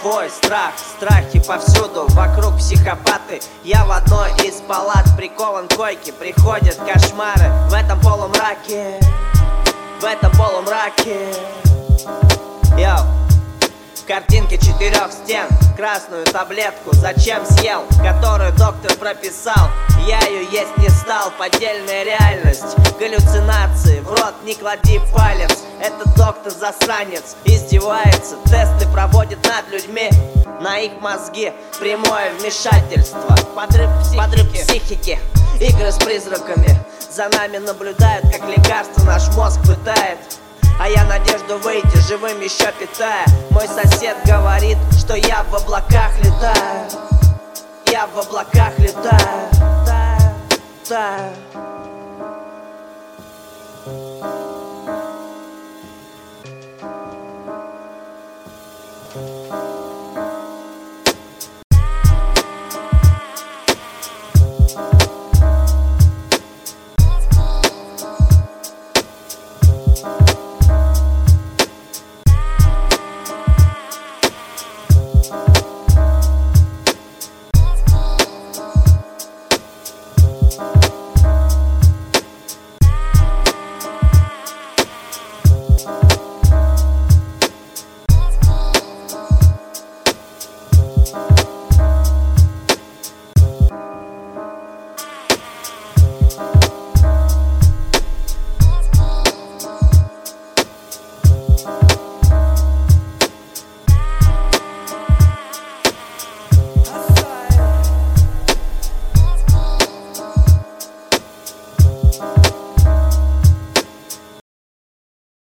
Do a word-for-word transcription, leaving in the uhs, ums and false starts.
твой страх. Страхи повсюду, вокруг психопаты. Я в одной из палат прикован к койке. Приходят кошмары в этом полумраке, в этом полумраке. Йоу. В картинке четырех стен красную таблетку зачем съел, которую доктор прописал. Я ее есть не стал, поддельная реальность, галлюцинации. В рот не клади палец, этот доктор засранец. Издевается, тесты проводит над людьми. На их мозги прямое вмешательство. Подрыв психики, Подрыв психики. Игры с призраками. За нами наблюдают, как лекарство наш мозг пытает. А я надежду выйти живым еще питая. Мой сосед говорит, что я в облаках летаю. Я в облаках летаю. Таю, таю.